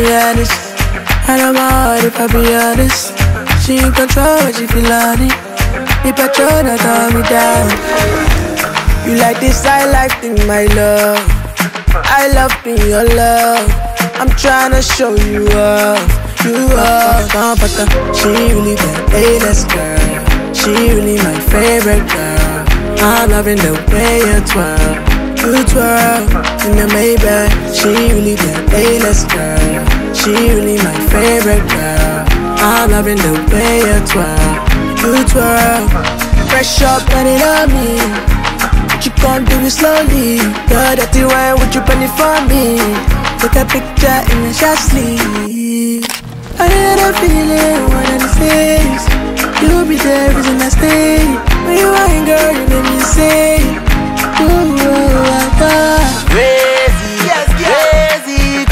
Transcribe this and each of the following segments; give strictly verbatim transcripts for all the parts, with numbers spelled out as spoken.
be honest. I know my heart if I be honest. She in control when she feel on it. The petrol that calm me down. You like this high life thing, my love. I love being your love. I'm tryna show you up, you up. She really the A-list girl. She really my favorite girl. I'm loving the way you twirl, you twirl in the Maybach. She really the A-list girl. She really my favorite girl. I'm loving the way you twirl, you twirl. Fresh up, put it on me. But you can't do it slowly. Girl, that you wine, would you pen it for me? Take a picture in your short sleeve. I had a feeling, one of these days you'll be there, reason I stay. When you ain't, girl, you make me say, ooh, I thought crazy, yes, yes. crazy,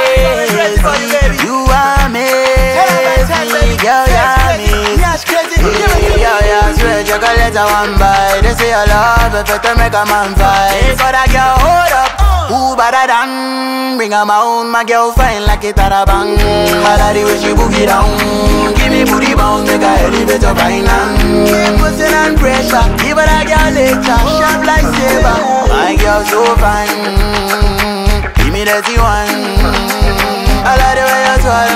crazy. You are amazing, girl, you're amazing. Yo, yo, swear chocolate I want buy. They say I love it, to make a man fight. But I get hold up. Who better than bring her own, my girl fine like it at a bang. But the way she boogie down, give me booty bounce, make her elevate up right now. Keep pushing and pressure, give her that girl lecture, sharp like saber. My girl so fine, give me that one. I like the way you twirl.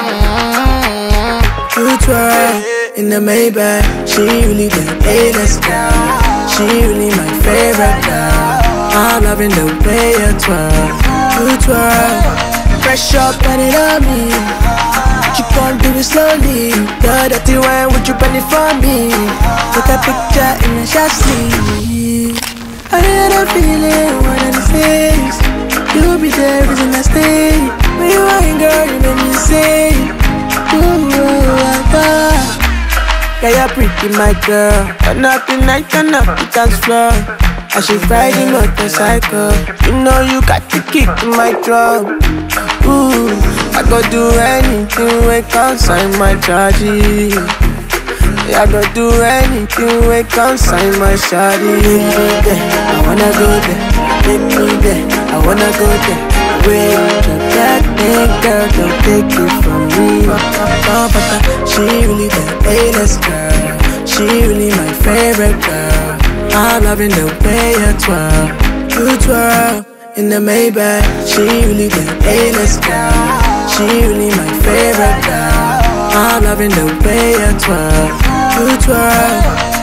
You twirl in the Maybach. She really the A-list girl. She really my favorite girl. I'm loving the way you twirl, you twirl. Fresh up, put it on me. But you can't do it slowly. Girl, that you wine, would you pen it for me? Take a picture in your short sleeve. I had a feeling, one of these days you'll be there, reason I stay. When you ain't, girl, you make me say, ooh, I thought. Yeah, you're pretty, my girl. Turn up the night, turn up the dance floor. I should ride the motorcycle. You know you got to kick in my drum. Ooh, I go do anything when consign my charges. Yeah, I go do anything when consign my shawty. Take me there, I wanna go there. Take me there, I wanna go there. Wait, drop that thing, girl, don't take it from me. She really the A-list girl. She really my favorite girl. I'm loving the way you twirl, you twirl in the Maybach. She really the A-list girl. She really my favorite girl. I'm loving the way you twirl, you twirl.